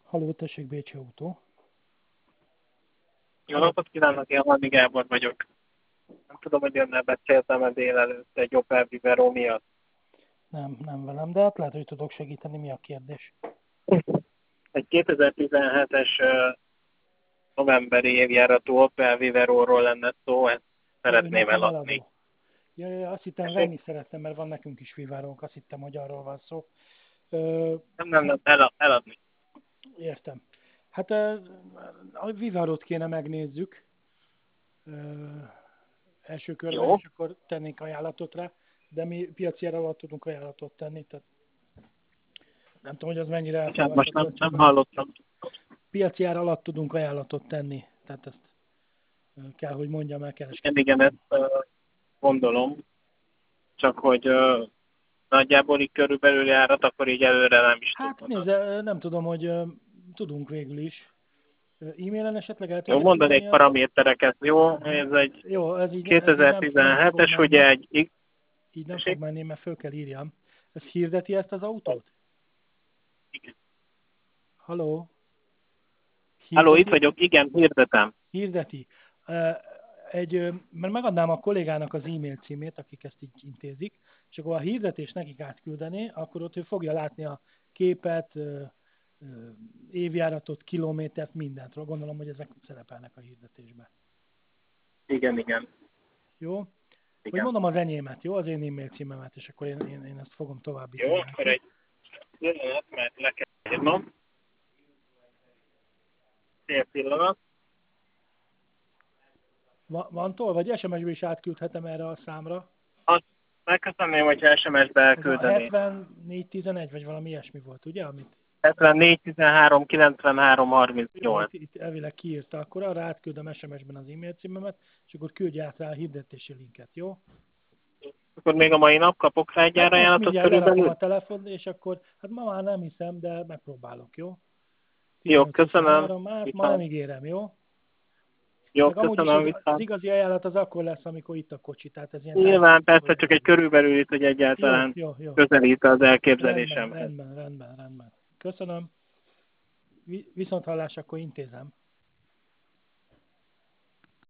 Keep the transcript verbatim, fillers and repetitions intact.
Halló, tessék, Bécsi autó. Jó napot kívánok, én Halmi Gábor vagyok. Nem tudom, hogy önnel beszéltem a délelőtt egy Opel Vivero miatt. Nem, nem velem, de hát lehet, hogy tudok segíteni. Mi a kérdés? Egy kétezer-tizenhetes uh, novemberi évjáratú Opel Viveróról lenne szó, ezt Ja, ő szeretném nekem eladni. eladó. Ja, ja, azt hittem Tessék? venni szerettem, mert van nekünk is Vivárónk, azt hittem, hogy arról van szó. Ö, Nem, nem, nem, hát, el, eladni. értem. Hát ö, a Vivárót kéne megnézzük ö, első körben, Jó. és akkor tennénk ajánlatot rá, de mi piaci ár alatt tudunk ajánlatot tenni, tehát nem tudom, hogy az mennyire Hát most elfogadható, nem, ez csak nem a hallottam. piaci ár alatt tudunk ajánlatot tenni, tehát ezt ö, kell, hogy mondjam el Igen, kereskedelmi. igen, ezt uh, gondolom. Csak hogy uh, nagyjából így körülbelül járat, akkor így előre nem is Hát tudod. nézze, nem tudom, hogy ö, tudunk végül is. Ö, E-mailen esetleg el Jó, tudja mondanék küldeni a... paramétereket, jó? Ez egy Jó, ez így, ez így nem, nem fog kétezer-tizenhetes, menni. ugye egy... Így nem fog Tessék? menni, mert föl kell írjam. Ez hirdeti ezt az autót? Igen. Haló? Halló, itt Hirdeti? vagyok, igen, hirdetem. Hirdeti. Ö, Egy, ö, mert megadnám a kollégának az e-mail címét, akik ezt így intézik, és akkor a hirdetés nekik átküldeni, akkor ott ő fogja látni a képet, ö, ö, évjáratot, kilométert, mindent. Gondolom, hogy ezek szerepelnek a hirdetésben. Igen, igen, Jó? Vagy igen. mondom az enyémet, jó? Az én e-mail címemet, és akkor én, én, én ezt fogom Jó, továbbítani akkor neki. egy pillanat, mert le kell írnom. Fél pillanat. Va, van tol, vagy es em es-be is átküldhetem erre a számra? Azt megköszönném, hogyha es em es-be Az a elküldeni. hetvennégy tizenegy, vagy valami ilyesmi volt, ugye? Amit... hetvennégy tizenhárom kilencvenhárom Jó, harmincnyolc. itt, itt elvileg kiírta, akkor arra átküldöm es em es-ben az e-mail címemet, és akkor küldj át rá a hirdetési linket, jó? Akkor még a mai nap kapok rá egy Hát most ajánlatot mindjárt lerakom körülbelül? a telefon, és akkor, hát ma már nem hiszem, de megpróbálok, jó? Jó, köszönöm. tizenöt-huszonhárom, hát ma nem Viszont. ígérem, jó? Jó, Meg amúgy is köszönöm, az, az viszont. igazi ajánlat az akkor lesz, amikor itt a kocsi, tehát ez ilyen Nyilván persze távol. csak egy körülbelül itt, hogy Jó, egyáltalán jó, jó. közelít az Rendben, elképzelésemhez. rendben, rendben, rendben. Köszönöm. Vi- Viszont hallás, akkor intézem.